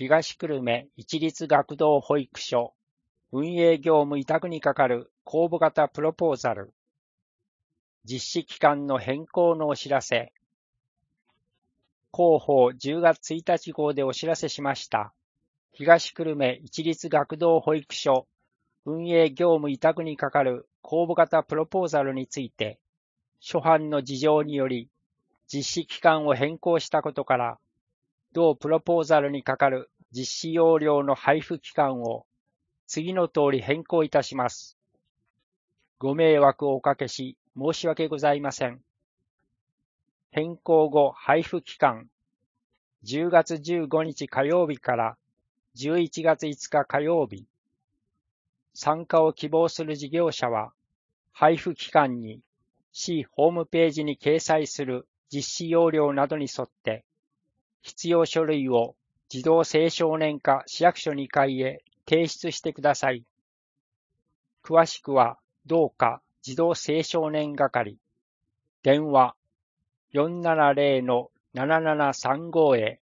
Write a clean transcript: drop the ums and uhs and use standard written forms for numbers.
東久留米一律学童保育所運営業務委託に係る公募型プロポーザル実施期間の変更のお知らせ広報10月1日号でお知らせしました。東久留米一律学童保育所運営業務委託に係る公募型プロポーザルについて、諸般の事情により実施期間を変更したことから、同プロポーザルに係る実施要領の配布期間を次の通り変更いたします。ご迷惑をおかけし申し訳ございません。変更後配布期間、10月15日火曜日から11月5日火曜日。参加を希望する事業者は、配布期間に市ホームページに掲載する実施要領などに沿って、必要書類を児童青少年課市役所2階へ提出してください。詳しくは、同課児童青少年係、電話470-7735へ